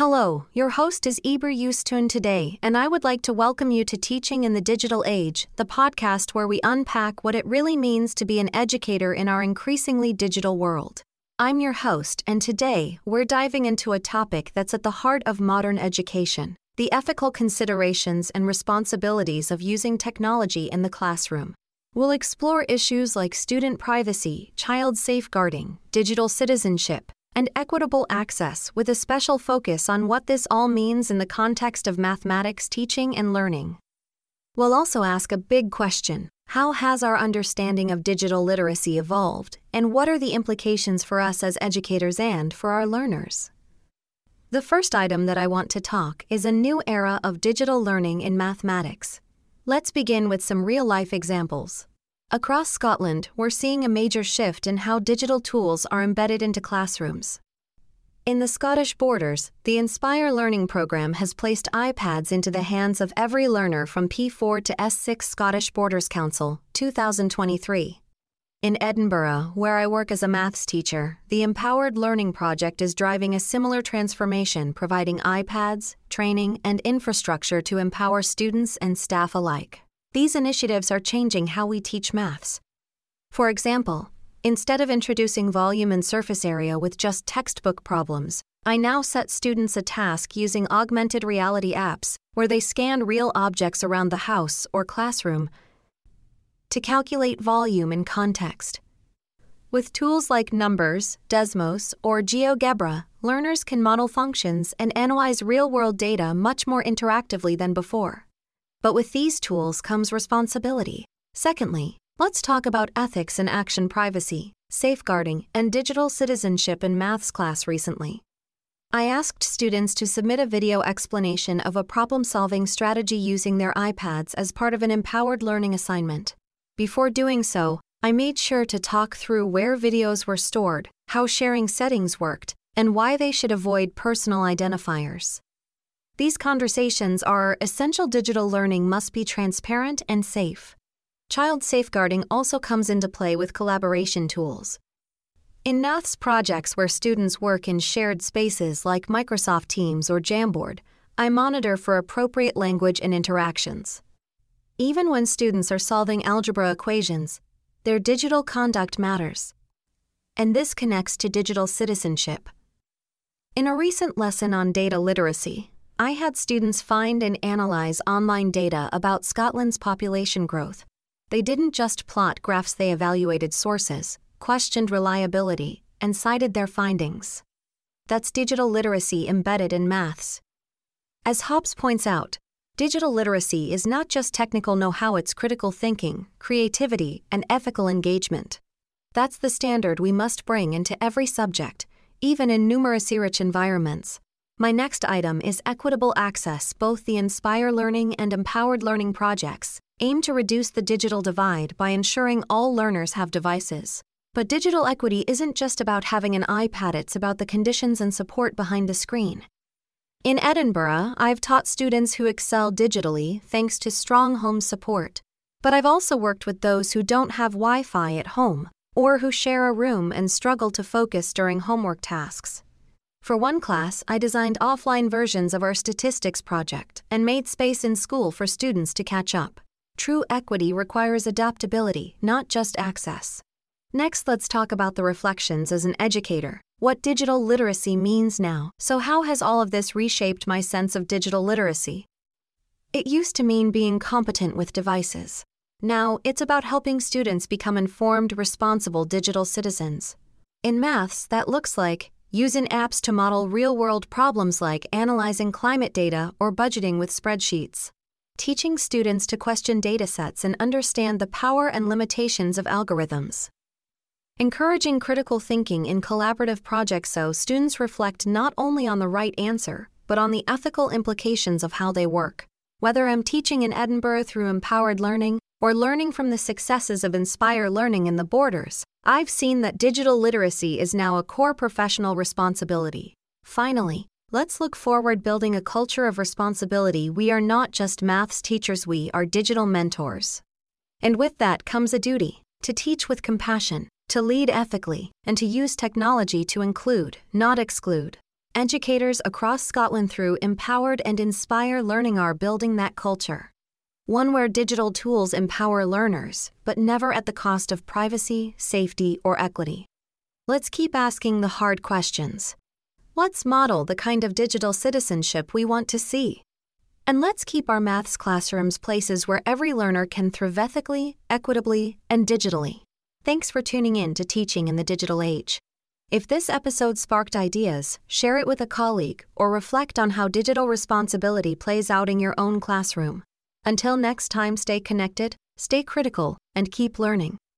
Hello, your host is Eber Yustun today, and I would like to welcome you to Teaching in the Digital Age, the podcast where we unpack what it really means to be an educator in our increasingly digital world. I'm your host, and today we're diving into a topic that's at the heart of modern education: the ethical considerations and responsibilities of using technology in the classroom. We'll explore issues like student privacy, child safeguarding, digital citizenship, and equitable access, with a special focus on what this all means in the context of mathematics teaching and learning. We'll also ask a big question: how has our understanding of digital literacy evolved, and what are the implications for us as educators and for our learners? The first item that I want to talk is a new era of digital learning in mathematics. Let's begin with some real-life examples. Across Scotland, we're seeing a major shift in how digital tools are embedded into classrooms. In the Scottish Borders, the Inspire Learning Programme has placed iPads into the hands of every learner from P4 to S6. Scottish Borders Council, 2023. In Edinburgh, where I work as a maths teacher, the Empowered Learning Project is driving a similar transformation, providing iPads, training, and infrastructure to empower students and staff alike. These initiatives are changing how we teach maths. For example, instead of introducing volume and surface area with just textbook problems, I now set students a task using augmented reality apps where they scan real objects around the house or classroom to calculate volume and context. With tools like Numbers, Desmos, or GeoGebra, learners can model functions and analyze real-world data much more interactively than before. But with these tools comes responsibility. Secondly, let's talk about ethics and action privacy, safeguarding, and digital citizenship in maths class recently. I asked students to submit a video explanation of a problem-solving strategy using their iPads as part of an empowered learning assignment. Before doing so, I made sure to talk through where videos were stored, how sharing settings worked, and why they should avoid personal identifiers. These conversations are essential. Digital learning must be transparent and safe. Child safeguarding also comes into play with collaboration tools. In maths projects where students work in shared spaces like Microsoft Teams or Jamboard, I monitor for appropriate language and interactions. Even when students are solving algebra equations, their digital conduct matters. And this connects to digital citizenship. In a recent lesson on data literacy, I had students find and analyze online data about Scotland's population growth. They didn't just plot graphs, they evaluated sources, questioned reliability, and cited their findings. That's digital literacy embedded in maths. As Hobbes points out, digital literacy is not just technical know-how, it's critical thinking, creativity, and ethical engagement. That's the standard we must bring into every subject, even in numeracy-rich environments. My next item is equitable access. Both the Inspire Learning and Empowered Learning projects aim to reduce the digital divide by ensuring all learners have devices. But digital equity isn't just about having an iPad, it's about the conditions and support behind the screen. In Edinburgh, I've taught students who excel digitally thanks to strong home support. But I've also worked with those who don't have Wi-Fi at home, or who share a room and struggle to focus during homework tasks. For one class, I designed offline versions of our statistics project and made space in school for students to catch up. True equity requires adaptability, not just access. Next, let's talk about the reflections as an educator. What digital literacy means now. So how has all of this reshaped my sense of digital literacy? It used to mean being competent with devices. Now, it's about helping students become informed, responsible digital citizens. In maths, that looks like using apps to model real-world problems like analyzing climate data or budgeting with spreadsheets. Teaching students to question datasets and understand the power and limitations of algorithms. Encouraging critical thinking in collaborative projects so students reflect not only on the right answer, but on the ethical implications of how they work. Whether I'm teaching in Edinburgh through Empowered Learning or learning from the successes of Inspire Learning in the Borders, I've seen that digital literacy is now a core professional responsibility. Finally, let's look forward, building a culture of responsibility. We are not just maths teachers, we are digital mentors. And with that comes a duty to teach with compassion, to lead ethically, and to use technology to include, not exclude. Educators across Scotland through Empowered and Inspire Learning are building that culture. One where digital tools empower learners, but never at the cost of privacy, safety, or equity. Let's keep asking the hard questions. Let's model the kind of digital citizenship we want to see. And let's keep our maths classrooms places where every learner can thrive ethically, equitably, and digitally. Thanks for tuning in to Teaching in the Digital Age. If this episode sparked ideas, share it with a colleague or reflect on how digital responsibility plays out in your own classroom. Until next time, stay connected, stay critical, and keep learning.